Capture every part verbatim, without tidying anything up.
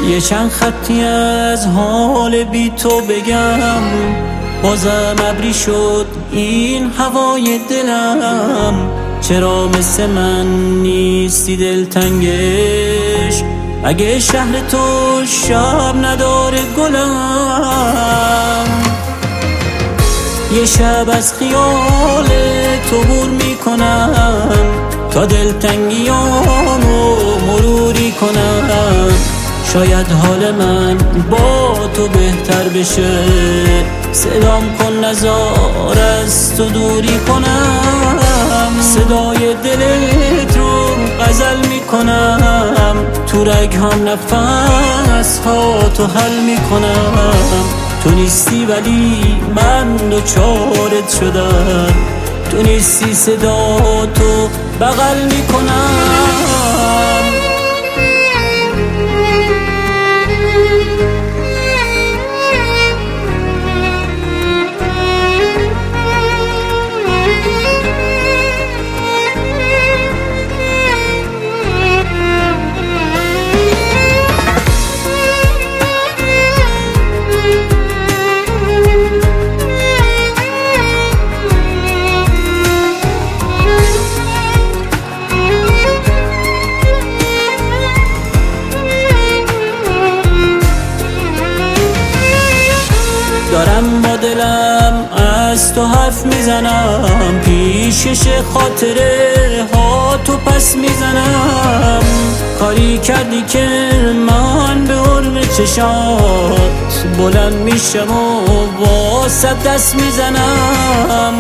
یه چند خطی از حال بی تو بگم، بازم ابری شد این هوای دلم. چرا مثل من نیستی دلتنگش، اگه شهر تو شب نداره گلم؟ یه شب از خیال تو بور میکنم تا دلتنگیامو مروری کنم. شاید حال من با تو بهتر بشه، صدام کن نزار از تو دوری کنم. صدای دلت رو غزل میکنم، تو رگ‌هام نفس ها تو حل میکنم. تو نیستی ولی من دوچارت شدم، تو نیستی صدا تو بغل میکنم. دارم با دلم از تو حرف میزنم، پیشش خاطره ها تو پس میزنم. کاری کردی که من به حرم چشات بلند میشم و واسه دست میزنم.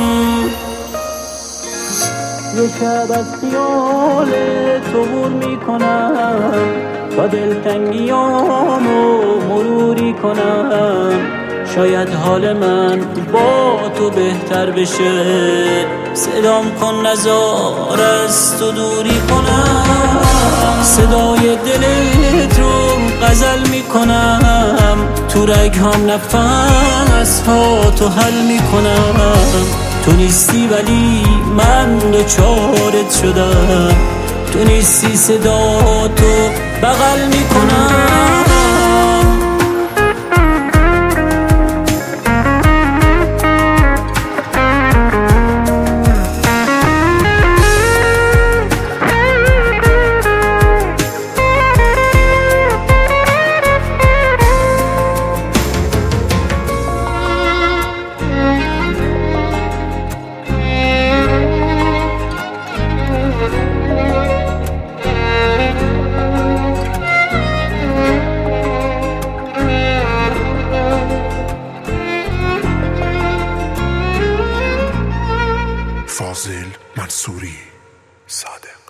یه شب از خیال تو بور میکنم تا دلتنگیامو مروری کنم. شاید حال من با تو بهتر بشه، صدام کن نزار از تو دوری کنم. صدای دلت رو غزل میکنم، تو رگ‌هام نفس ها تو حل میکنم. تو نیستی ولی من دوچارت شدم، تو نیستی صدا تو بغل میکنم. فاضل منصوری، صادق.